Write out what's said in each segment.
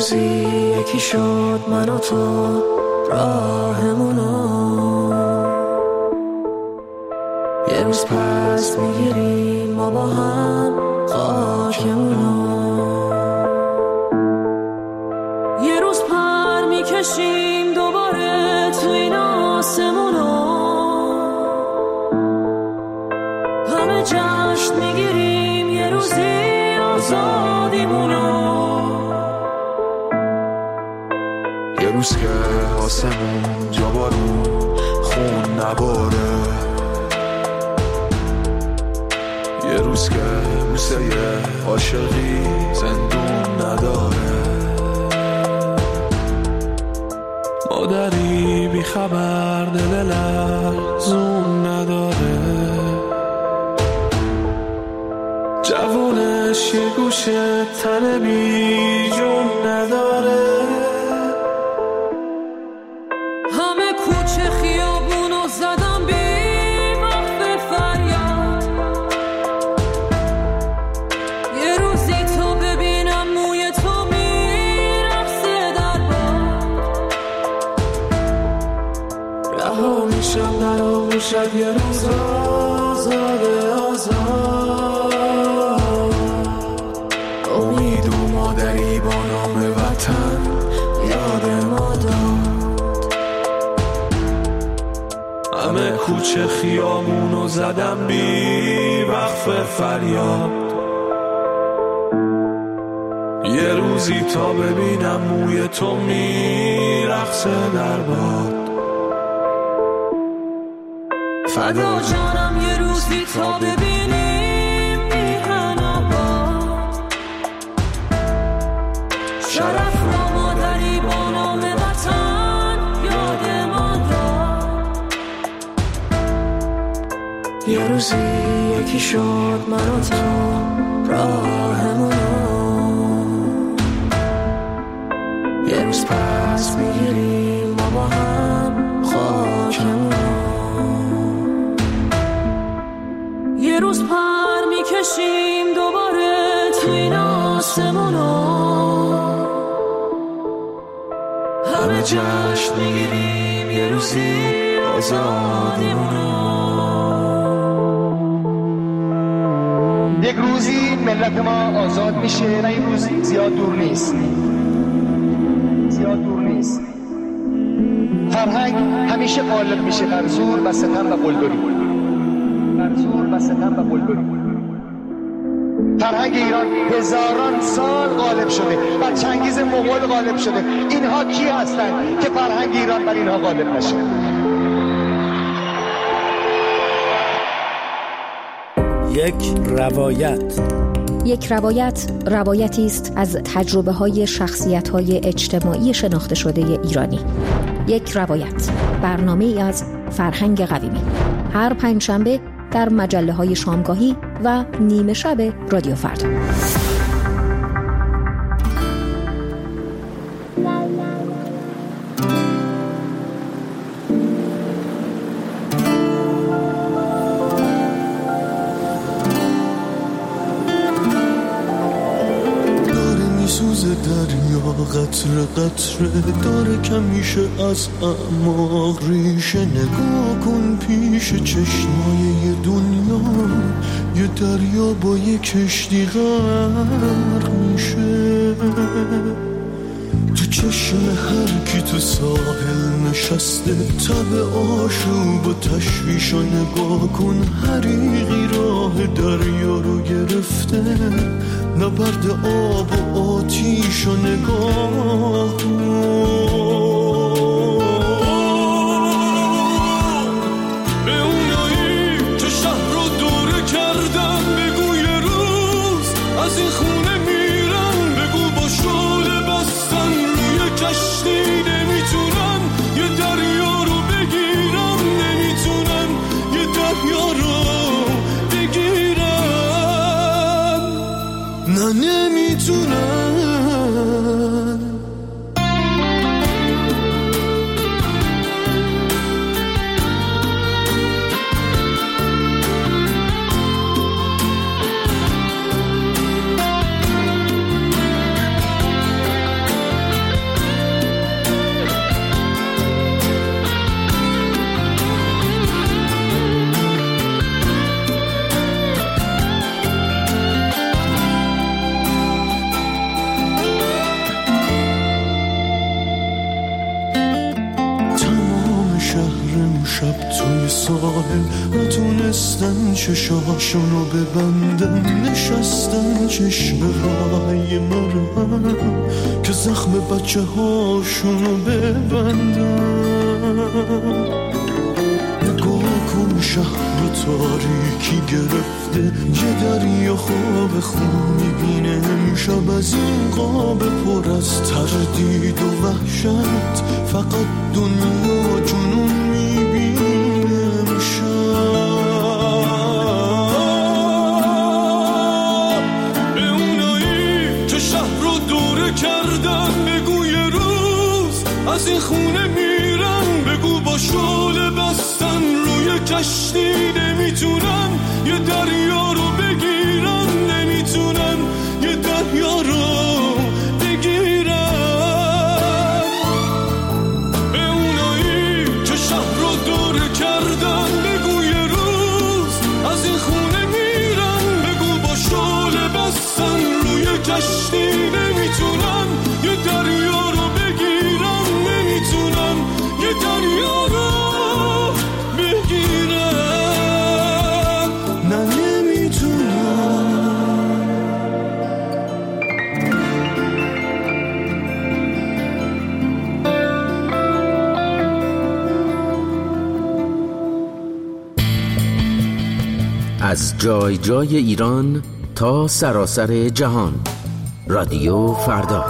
روزی یکی شد من و تو راهمونو، یه روز پس میگیریم ما با هم خاکمونو، یه روز پر میکشیم دوباره تو این آسمونو، همه جشن میگیریم یه روزی آزادیمونو، یه روز که آسمون جا بارون خون نباره، یه روز که بوسه عاشقی زندون نداره، مادری بی خبر دل لرزون نداره، جوونش یه گوشه تن بی جون نداره، همه کوچه خیابونو زدم بی وقف فریاد، یه روزی تو ببینم موی تو میرقصه در باد، رها میشم در آغوشت یه روز آزاده آزاد، امید و مادری با نام وطن یاد ما داد، همه کوچه خیابونو زدم بی وقف فریاد، یه روزی تا ببینم موی تو میرقصه در باد، فدا جانم یه روزی تا ببینیم میهن آباد، شرف را مادری با نام وطن یاد ما داد، یه روزی یکی شد من و تو راهمونو، یه روز پس میگیریم ما با هم خاکمونو، یه روز پر میکشیم دوباره تو این آسمونو، همه جشن میگیریم یه روزی آزادیمونو. یک روزی ملت ما آزاد میشه و این روز زیاد دور نیست، زیاد دور نیست. فرهنگ همیشه غالب میشه بر زور و ستم و قلدری، بر زور و ستم و قلدری. فرهنگ ایران هزاران سال غالب شده، بر چنگیز مغول غالب شده. اینها کی هستند که فرهنگ ایران بر اینها غالب نشه؟ یک روایت روایتی است از تجربه‌های شخصیت‌های اجتماعی شناخته شده ایرانی. یک روایت، برنامه‌ای از فرهنگ قویمی، هر پنجشنبه در مجله‌های شامگاهی و نیمه شب رادیو فردا. قطره قطره داره کمیشه از اعماق ریشه، نگاه کن پیش چشمای یه دنیا، یه دریا با یه کشتی غرق میشه. تو چشم هر کی تو ساحل نشسته، تب آشوب و تشویش رو نگاه کن، حریقی راه دریا رو گرفته، نبرد آب و آتیش رو نگاه کن. به اونایی که شهر رو دوره کردن بگو یه روز از این خونه میرن، بگو با شعله بستن روی کشتی نمیتونن یه دریا رو بگیرن، نمیتونن یه دریا رو بگیرن، نه نمیتونن. شب توی ساحل نتونستن چشاشونو ببندن، نشستن چشم های مرهم که زخم بچه هاشونو ببندن. نگاه کن شهر تاریکی گرفته، یه دریا خواب خون میبینه امشب از این قاب پر از تردید و وحشت، فقط دنیا جنون میبینه امشب. به اونایی که شهر رو دوره کردن بگو یه روز از این خونه میرن، بگو با شعله بستن روی کشتی نمیتونن یه دریا رو بگیرن، نمیتونن یه دریا رو بگیرن. به اونایی که شهر رو دوره کردن بگو یه روز از این خونه میرن، بگو با شعله بستن روی کشتی نمیتونن یه دریا رو بگیرن، نمیتونن یه دریا رو بگیرن، نه نمیتونن. از جای جای ایران تا سراسر جهان، رادیو فردا.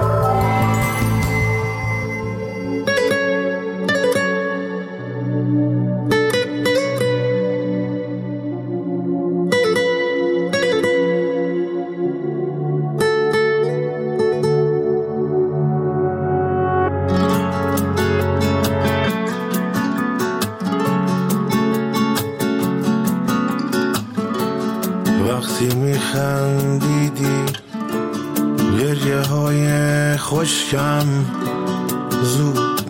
وقتی میخندیدی گریه های خشکم زود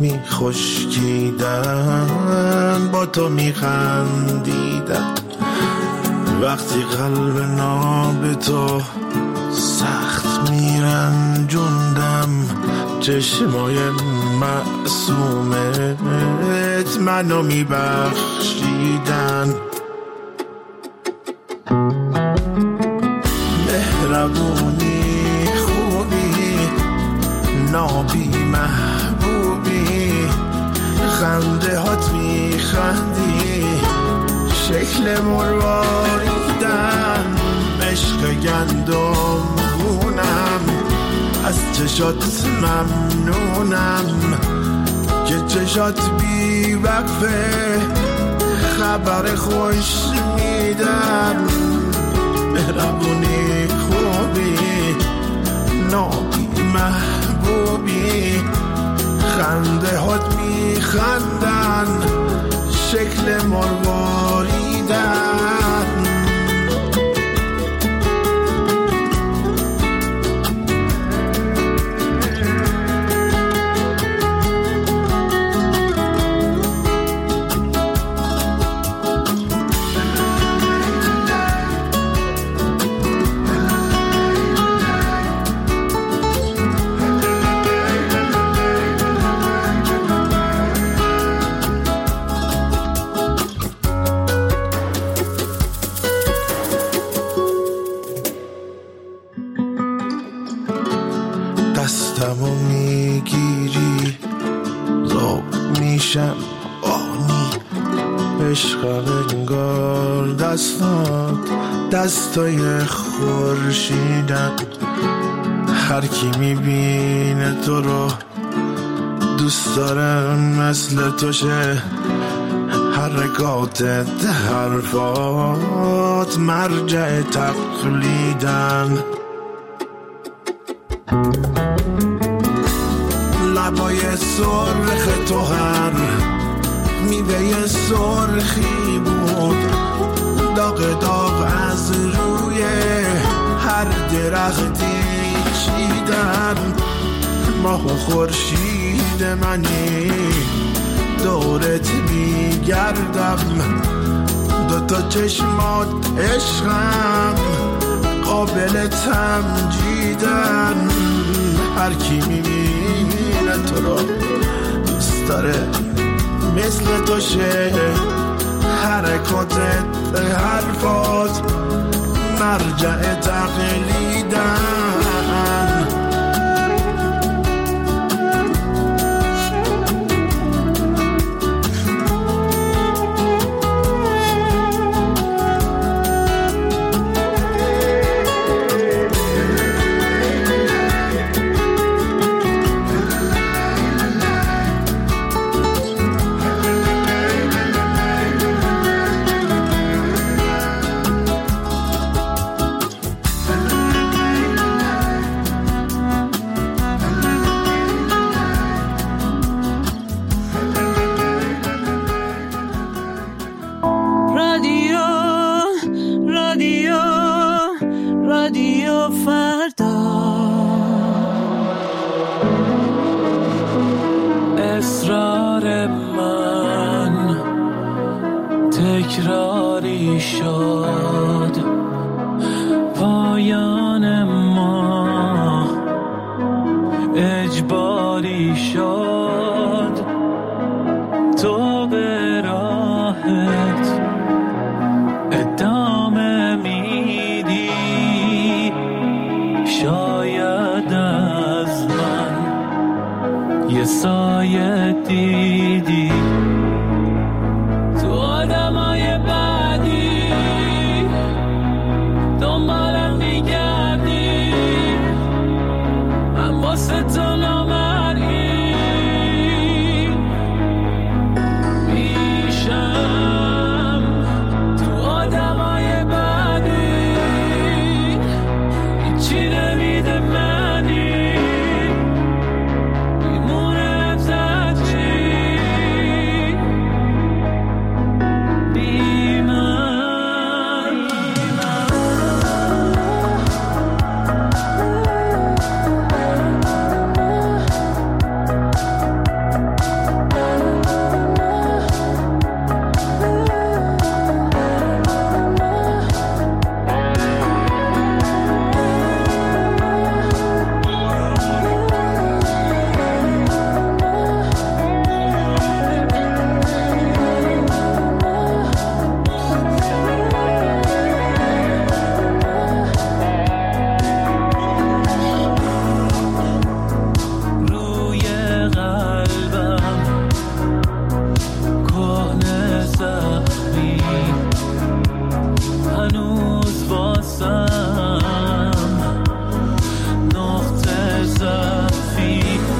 میخشکیدن، با تو میخندیدم. وقتی قلب ناب تو سخت میرنجوندم، چشمای معصومت منو میبخشیدن. مهربونی خوبی نابی محبوبی، خنده هات میخندی شکل مرواریدن، عشق گندم خونم از چشات ممنونم که چشات بی وقفه خبر خوش میدن. مهربونی خوبی نابی محبوبی، خنده هات میخندن شکل مرواریدن. دستمو میگیری ذوق میشم آنی، عشقم انگار دستات دستای خورشیدن. هر کی میبینه تو رو دوست دارم مثل تو شه، حرکاتت حرفات مرجع تقلیدن. لبای سرخ تو هر میوه سرخی بود، داغ داغ از روی هر درختی چیدن. ماه و خورشید منی دورت میگردم، دوتا چشمات عشقم قابل تمجیدن. هر کی میبینه تو رو دوست داره مثل تو شه حرکاتت حرفات مرجع تقلیدن. رادیو فردا، اصرار من تکراری شد، پایان ما اجباری شد، تو به راحت ادامه میدی، شاید از من یه سایه دیدی، تو آدمای بعدی دنبالم میگردی، من واسه تو نامرئی میشم، تو آدمای بعدی هیچی نمیده منی، میمونه زدی بی من. روی قلبم کهنه زخمی، هنوز واسم نقطه ضعفی،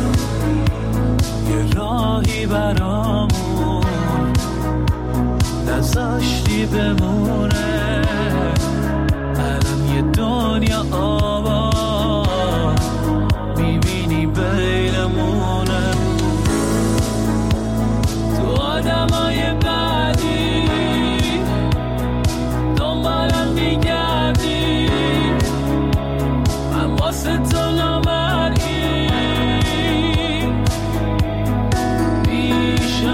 یه راهی برامون نذاشتی بمونه، الان یه دنیا آباد میبینی بینمونه، تو آدمای بعدی دنبالم میگردی، من واسه تو نامرئی میشم،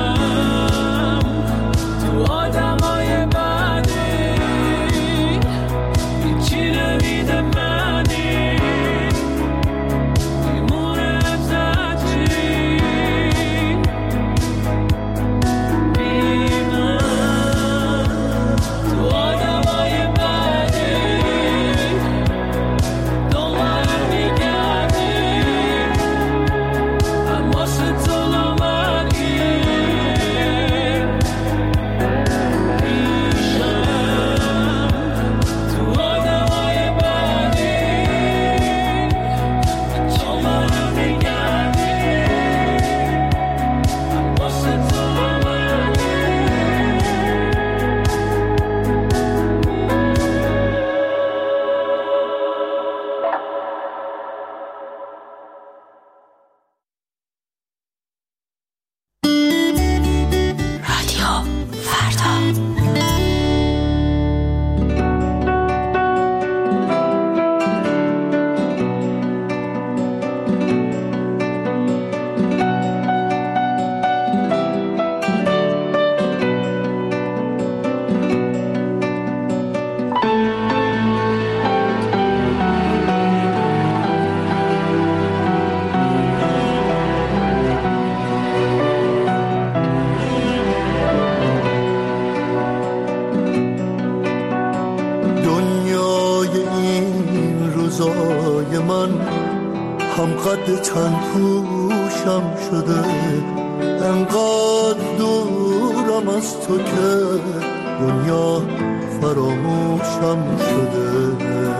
قد تن پوشم شده، انقدر دورم از تو که دنیا فراموشم شده.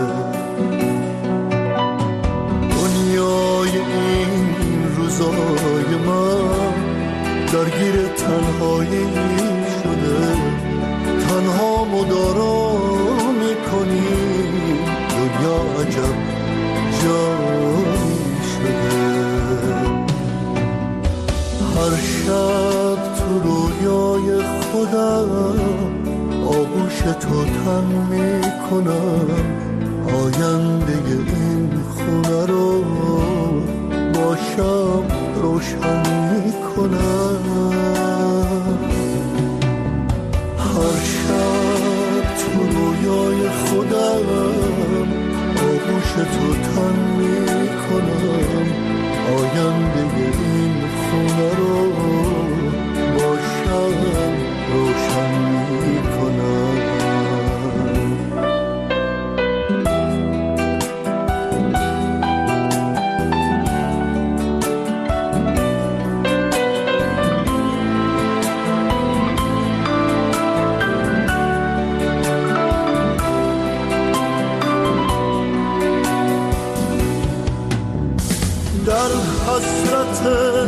دنیای این روزای من درگیر تنهایی شده، تنها مدارا میکنی، دنیا عجب جایی شده. هر شب تو رویای خودم آغوش تو تن میکنم، آینده این خونه رو با شب روشن میکنم. هر شب تو رویای خودم آغوش تو تن میکنم، آینده این خونه رو با شب روشن میکنم. در حسرت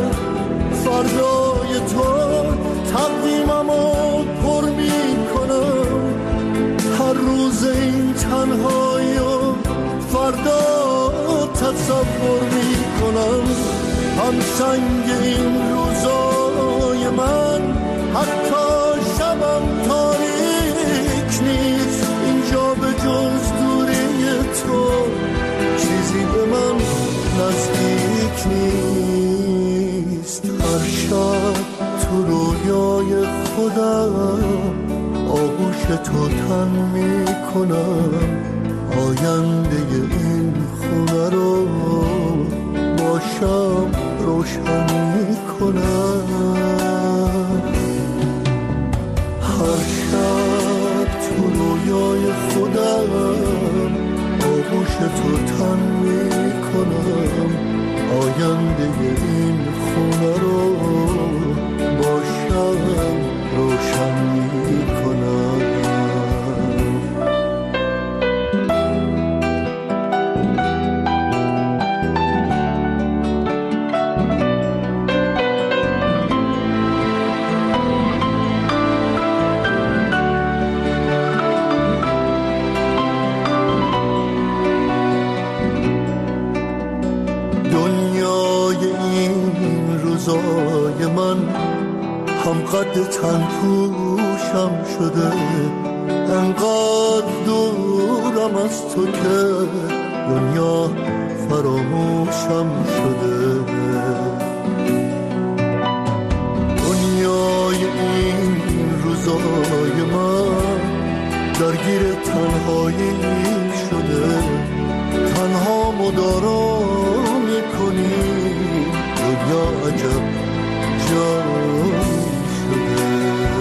فردای تو تقویممو پر میکنم، هر روز این تنهایی و فردا تصور میکنم. هم سنگ این روزای من حتی شبم تاریک نیست، اینجا به جز دوری تو چیزی به من نزدیک نیست. هر شب تو رویای خودم آغوش تو تن میکنم، آینده این خونه رو با شب روشن میکنم. هر شب تو رویای خودم آغوش تو تن میکنم، آینده این خونه رو با شب روشن میکنم. روزای من هم قد تن پوشم شده، انقدر دورم از تو که دنیا فراموشم شده. دنیای این روزای من درگیر تنهایی شده، تنها مدارا میکنی، دنیا عجب جایی شده.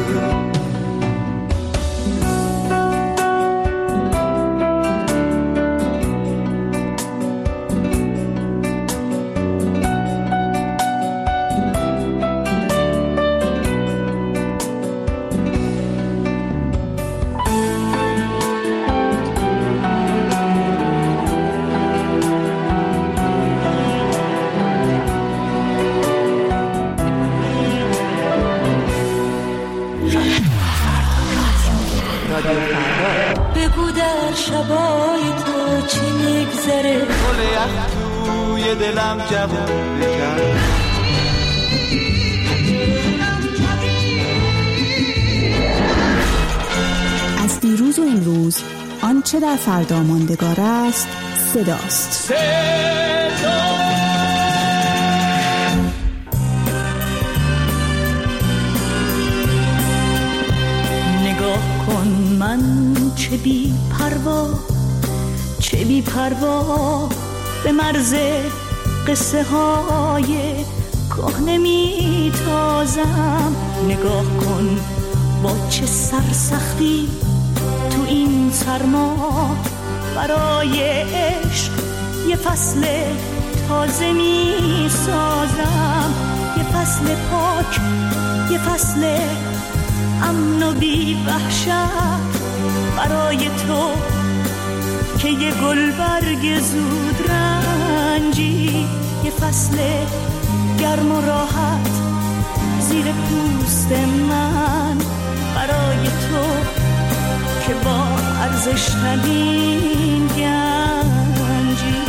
بگو در شبای تو چی میگذره، گل یخ توی دلم جوون کرد. از دیروز و امروز آنچه در فردا ماندگار است صداست. نگاه کن من چه بی پروا به مرز قصه های کهنه میتازم. نگاه کن با چه سرسختی تو این سرما برای عشق یه فصل تازه می سازم، یه فصل پاک، یه فصل امن و بی وحشت برای تو که یه گل برگ زود رنجی، یه فصل گرم و راحت زیر پوست من برای تو که با ارزش ترین گنجی.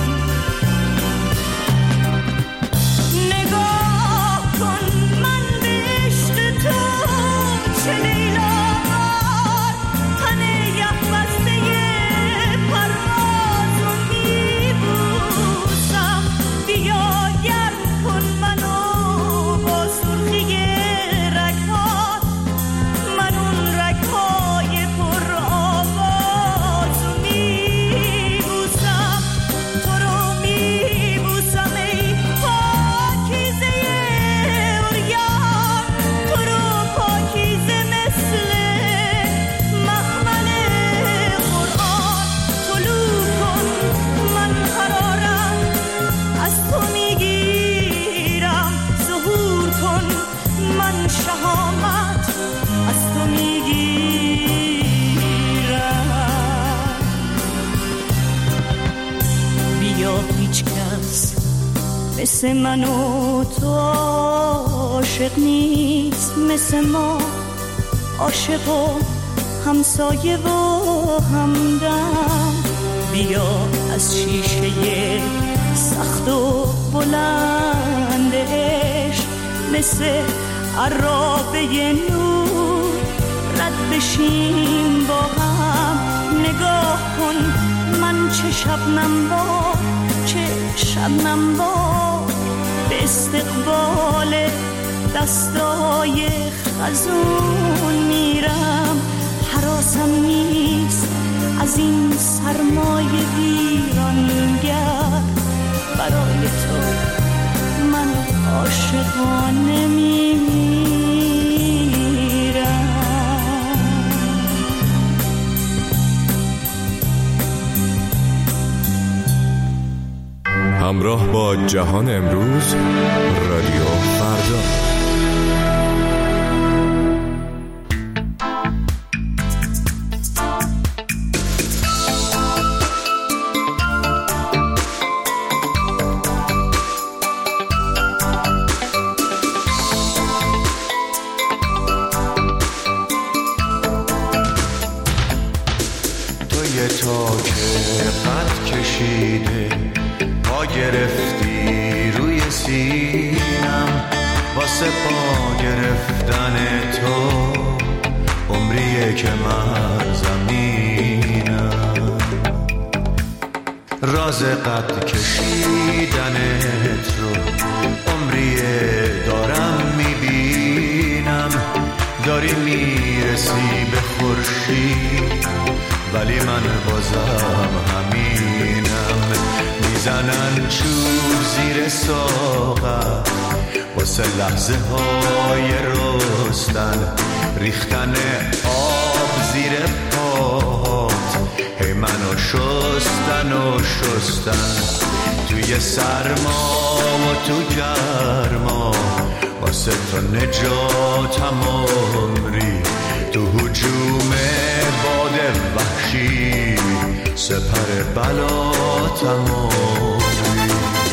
نگاه کن من به عشق تو چه لیلاوار، تن یخ بسته پرواز رو میبوسم، بیا گرم کن منو با سرخی رگهات، من اون رگهای پر آواز رو میبوسم، تو رو میبوسم ای پاکیزه عریان، تو رو پاکیزه مثل مخمل قرآن. طلوع کن من قرارم از تو میگیرم، ظهور کن من شهامت از تو میگیرم. بیا هیچ کس مثل من و تو عاشق نیست، مثل ما عاشق و همسایه و همدم. بیا از شیشه سخت و بلند عشق مثل عرابه نور رد بشیم با هم. نگاه کن من چه شبنم باد، چه شبنم باد به استقبال دستای خزون میرم. حراسم نیست از این سرمای ویرانگر، برای تو من عاشقانه میمیرم. همراه با جهان امروز، رادیو فردا. توی تاک قد کشیده پا گرفتی روی سینم، واسه پا گرفتن تو عمریه که من زمینم. راز قد کشیدنت رو عمریه دارم میبینم. داری میرسی به خورشید ولی من بازم همینم. میزنن چوب زیر ساقم واسه لحظه های رستن، ریختن آب زیر پات هی منو شستن و شستن. توی سرما و تو گرما واسه تو نجاتم عمری، تو هجوم باد وحشی سپر بلاتم عمری.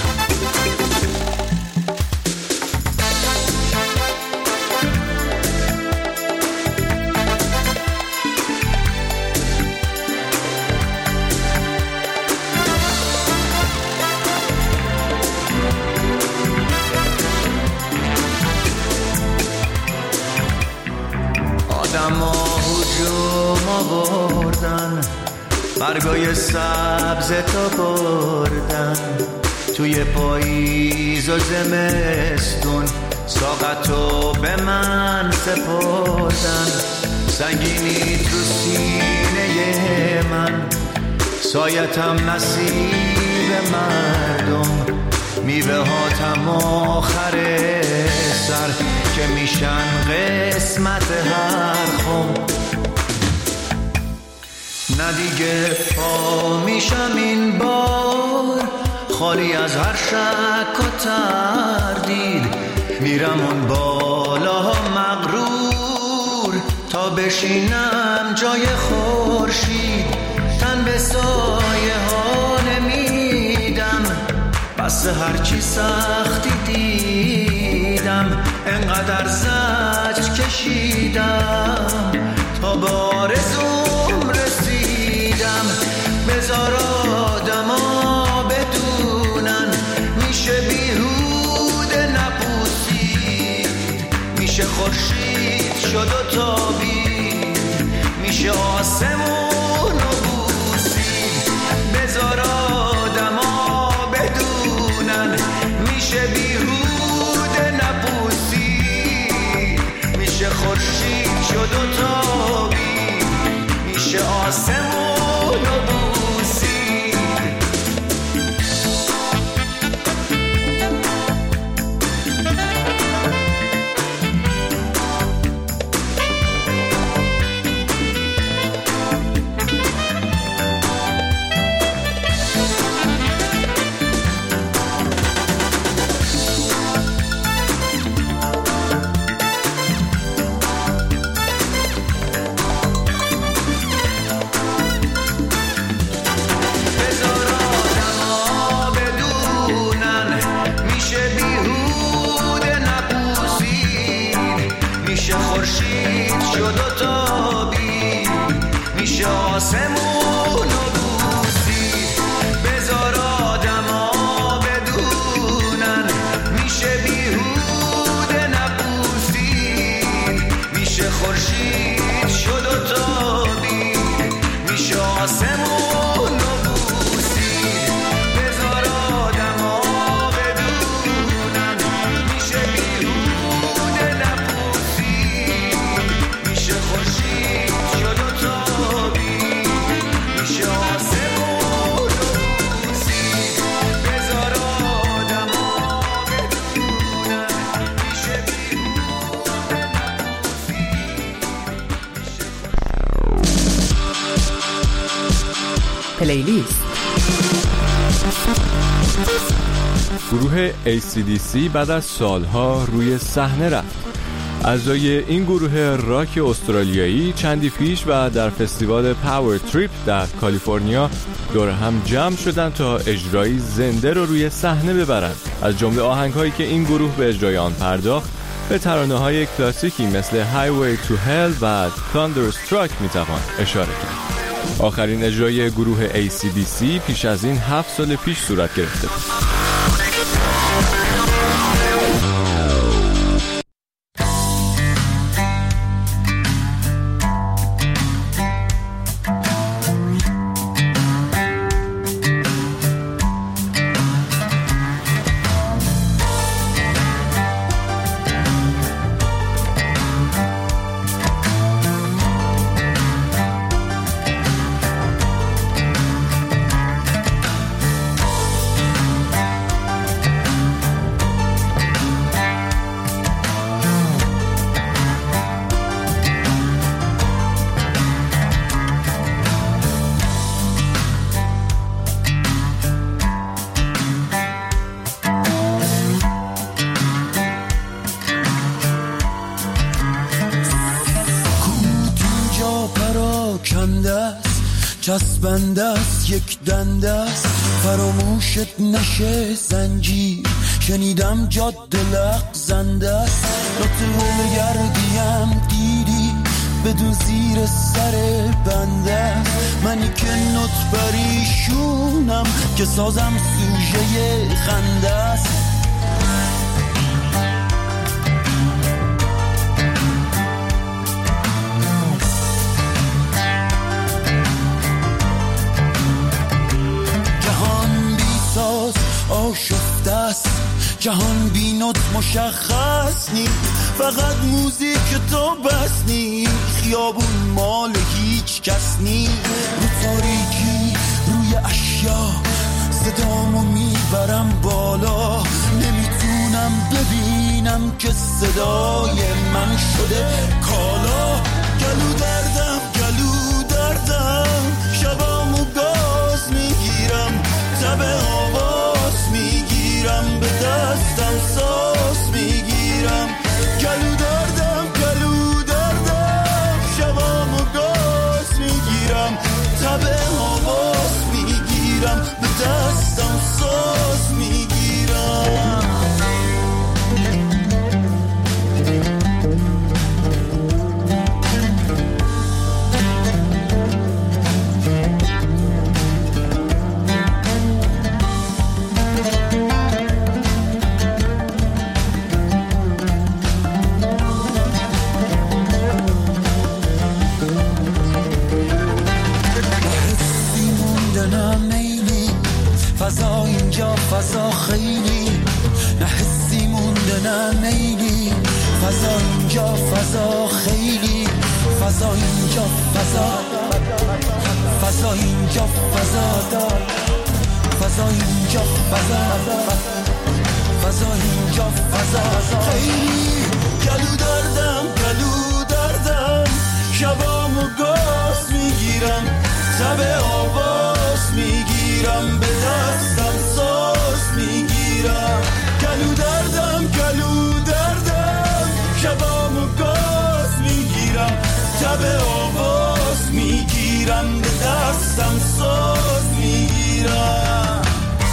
آدما هجوم آوردن، برگای سبز تا بردن، توی پاییز و زمستون ساقتو به من سپردن. سنگینی تو سینه من، سایتم نصیب مردم، میوه هاتم آخر سر که میشن قسمت هر خم. نه دیگه پا میشم این بار، خالی از هر شک و تردید، میرم اون بالا مغرور تا بشینم جای خورشید. تن به سایه ها نمیدم، بس هرچی سختی دیدم، انقدر زجر کشیدم تا به آرزوم رسیدم. بذار آدما بدونن میشه بیهوده نپوسید، میشه خورشید شد و تابید، میشه آسمون و بوسید. بذار آدما بدونن میشه بیهوده نپوسید، میشه خورشید شد و تابید، میشه آسمون و بوسید. پلیلیست. گروه AC/DC بعد از سالها روی صحنه رفت. اعضای این گروه راک استرالیایی چندی پیش و در فستیوال پاور تریپ در کالیفرنیا دور هم جمع شدن تا اجرایی زنده رو روی صحنه ببرند. از جمله آهنگ‌هایی که این گروه به اجرای آن پرداخت به ترانه‌های کلاسیکی مثل Highway to Hell و Thunderstruck میتوان اشاره کرد. آخرین اجرای گروه AC/DC پیش از این 7 سال پیش صورت گرفته بود. چسبنده است یک دنده است، فراموشت نشه زنجیر، شنیدم جاده لغزنده است. لطفه گردیم دیدی بدون زیر سر بنده است، منی که نط پریشونم که سازم سوژه خنده است. آشفته است جهان بی نوت مشخص نیست، فقط موزیک تو بس نیست، خیابون مال هیچ کس نیست. رو تاریکی روی اشیا صدامو میبرم بالا، نمیتونم ببینم که صدای من شده کالا. گلو دردم شبامو گاز میگیرم، تب آواز فضا اینجا فضا خیلی فضا اینجا فضا اینجا فضا اینجا فضا اینجا فضا خیلی گلو دردم شبامو گاز میگیرم شب آواز میگیرم به دستم ساز میگیرم گلو دردم شبامو گاز میگیرم شب آواز میگیرم به دستم ساز میگیرم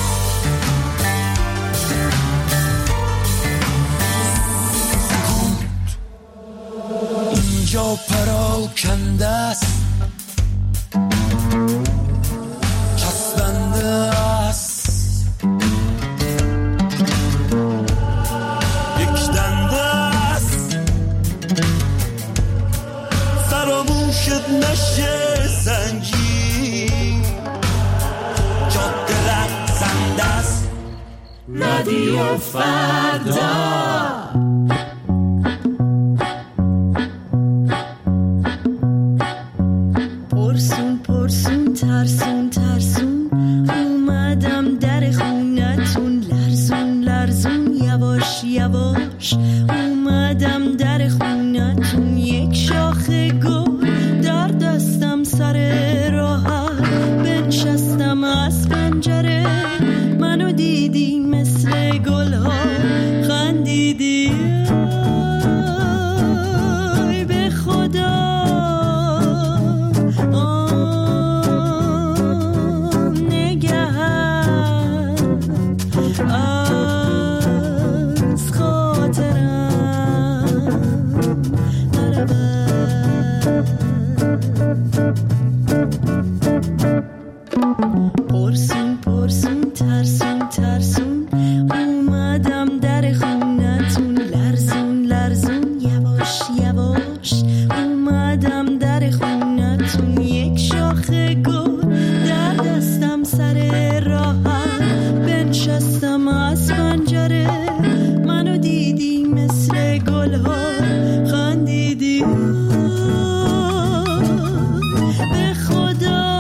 اینجا پراکنده است چسبنده است یک دنده است فراموشت نشه زنجیر جاده لغزنده است رادیو فردا ترسون اومدم در خونتون لرزون یواش اومدم در خونتون یک شاخه گل در دستم سر راحت بنشستم از پنجره منو دیدی مثل گل‌ها خندیدی به خدا پرسون ترسون اومدم در خونتون لرزون یواش اومدم در خونتون یک شاخه گل در دستم سر راحت بنشستم از پنجره منو دیدی مثل گل‌ها خندیدی به خدا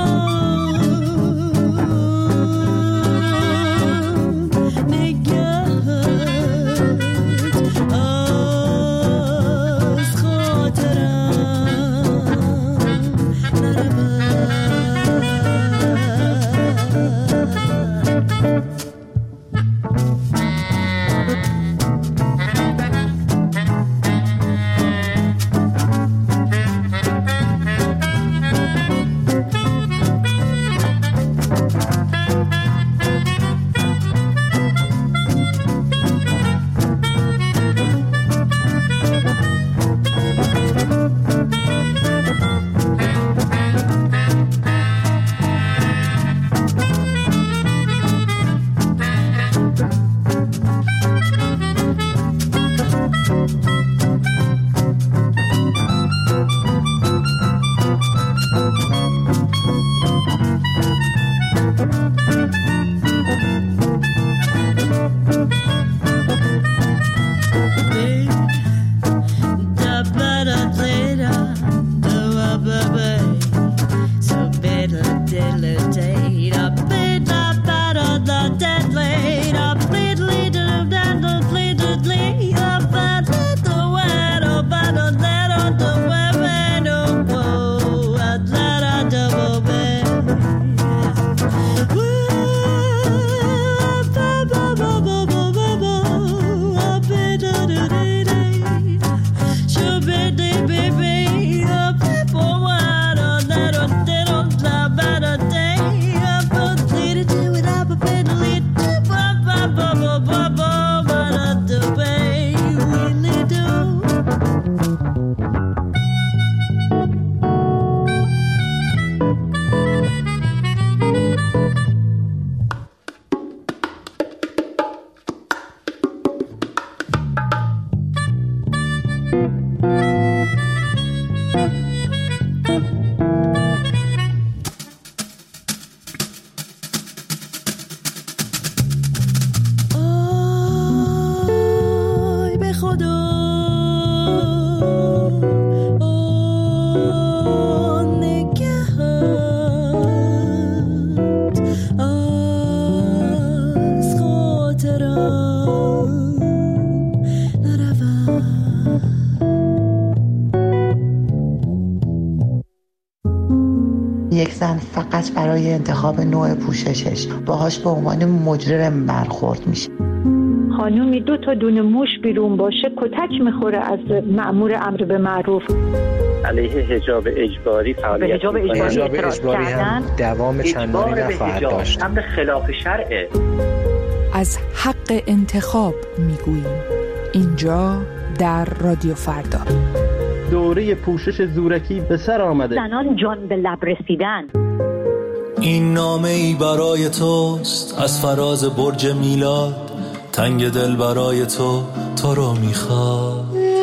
زن فقط برای انتخاب نوع پوششش باهاش به عنوان مجرم برخورد میشه. خانومی 2 تا دونه موش بیرون باشه کتک میخوره از مأمور امر به معروف. علیه حجاب اجباری فعالیت حجاب اجباری هم دوام چندانی نخواهد داشت. امر خلاف شرعه. از حق انتخاب میگوییم اینجا در رادیو فردا. دوره پوشش زورکی به سر آمده. زنان جان به لب رسیدن. این نامه ای برای توست از فراز برج میلاد، تنگ دل برای تو رو میخواد.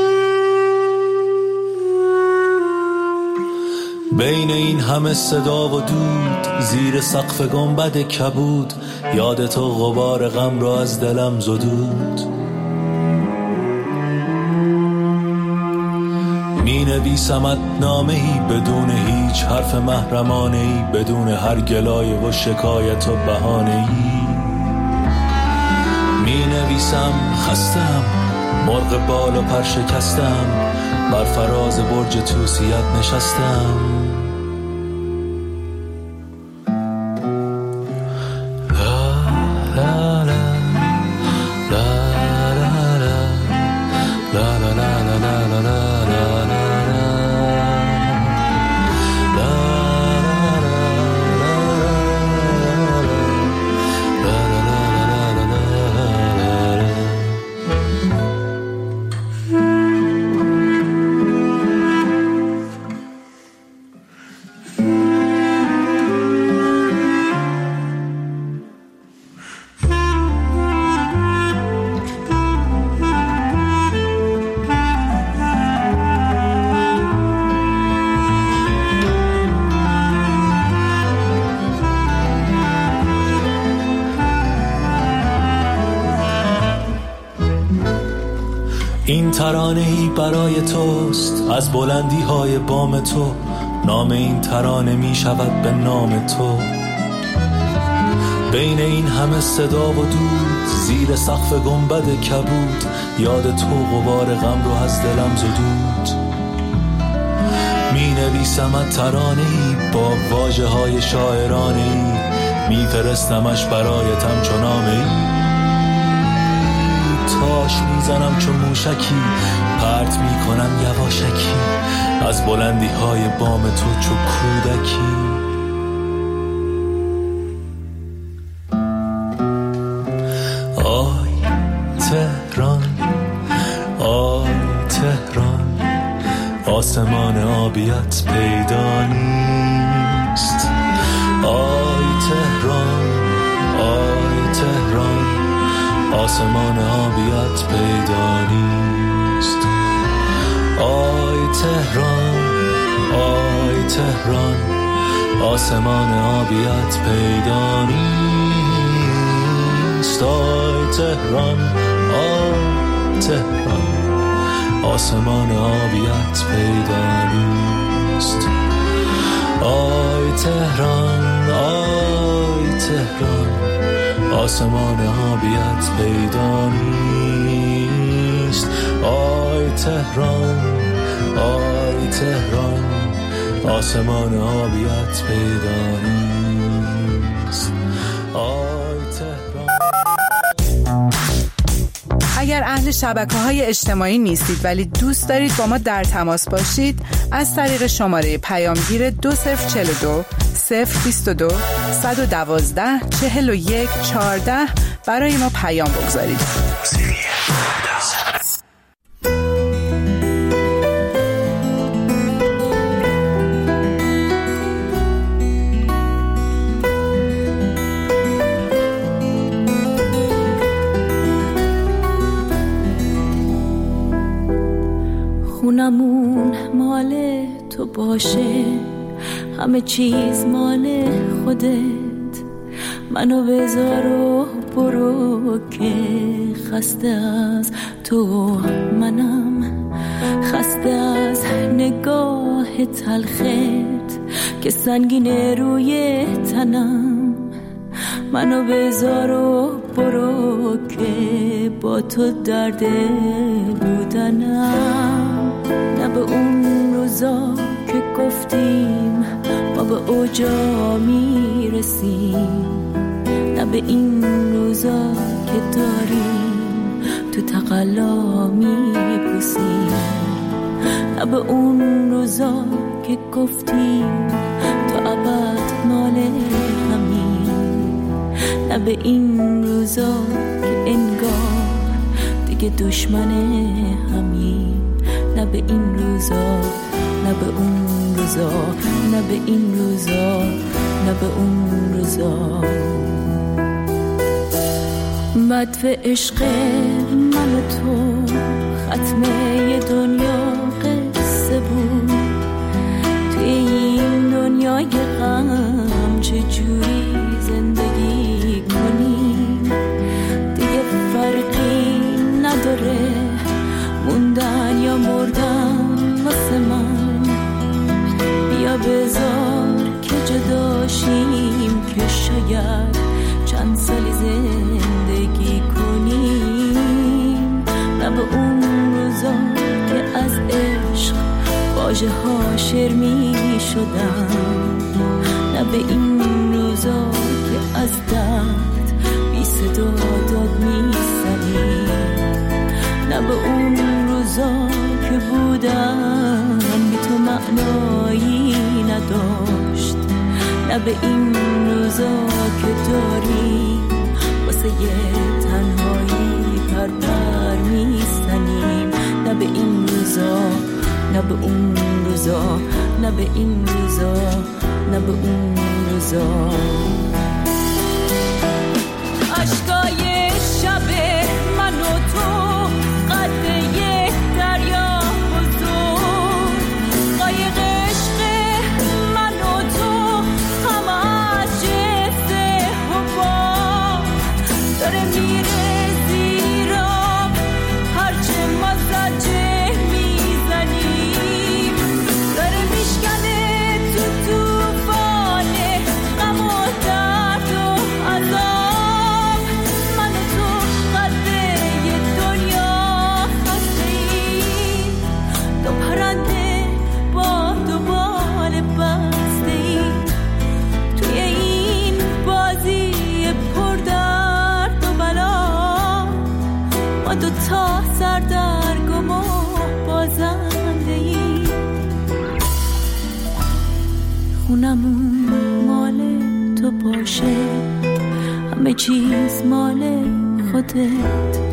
بین این همه صدا و دود، زیر سقف گنبد کبود، یاد تو غبار غم را از دلم زدود. می نویسمت نامه‌ای بدون هیچ حرف محرمانه‌ای، بدون هر گلایه و شکایت و بهانه‌ای. می نویسم خستم، مرغ بال و پر شکستم، بر فراز برج توسیت نشستم. این ترانه‌ای برای توست از بلندی‌های بام تو، نام این ترانه می شود به نام تو. بین این همه صدا و دود، زیر سقف گنبد کبود، یاد تو غبار غم رو از دلم زدود. می نویسمت ترانه‌ای با واژه‌های شاعرانه‌ای، می فرستمش برایتم چو نامه‌ای. تاش میزنم چون موشکی، پرت میکنم یواشکی، از بلندی های بام تو چو کودکی. آی تهران، آی تهران، آسمان آبیت پیدا نیست. آی تهران، آی تهران، آسمان آبیت پیدا نیست. آی تهران، آی تهران، آسمان آبیت پیدا نیست. آی تهران، آی تهران، آسمان آبیت پیدا نیست. آی تهران، آی تهران، آسمان آبیت پیدا نیست. آی تهران، آی تهران، آسمان آبیت پیدا نیست. آی تهران. اگر اهل شبکه‌های اجتماعی نیستید ولی دوست دارید با ما در تماس باشید، از طریق شماره پیامگیر 2042 022 112 41 14 برای ما پیام بگذارید. خونمون مال تو باشه، همه چیز مال خودت، منو بذار و برو که خسته از تو منم، خسته از نگاه تلخت که سنگینه روی تنم، منو بذار و برو که با تو درد بودنم، نه به اون روزا که گفتیم با به اوجا میرسیم، نه به این روزا که داریم تو تقلا میپوسیم، نه به اون روزا که گفتیم تو ابد مال همین، نه به این روزا که انگار دیگه دشمن همین، نه به این روزا، نه به اون روزا، نه به این روزا، نه به اون روزا. مدفع عشق من و تو ختمه دنیا قصه بود، توی این دنیای غم چجوری زندگی کنیم، دیگه فرقی نداره موندن یا مردن واسه من، بیا بذار که جداشیم که شاید چند سالی زندگی کنیم، نه به اون روزا که از عشق واژه ها شعر می شدن، نه به این روزا که از درد بی صدا داد می زنیم، نه به اون روزا که بودن بی تو معنایی نداشت، نه به این روزا که داریم واسه یه تنهایی پرپر میزنیم، نه به این روزا، نه به اون روزا، نه به این روزا، نه به اون روزا. عشقای شب من و تو قد یک دریا بزرگ، قایق عشق من و تو همه از جنس حباب داره میره زیر آب، هرچه ما زجه میزنیم داره میشکنه تو توفان غم و درد و عذاب، من و تو قده دنیا خسته‌ایم، دو پرنده با دو بال بسته‌ایم توی این بازی پر درد و بلا، ما دو تا سردرگم و بازنده‌ایم، خونمون مال تو باشه همه چیز مال خودت،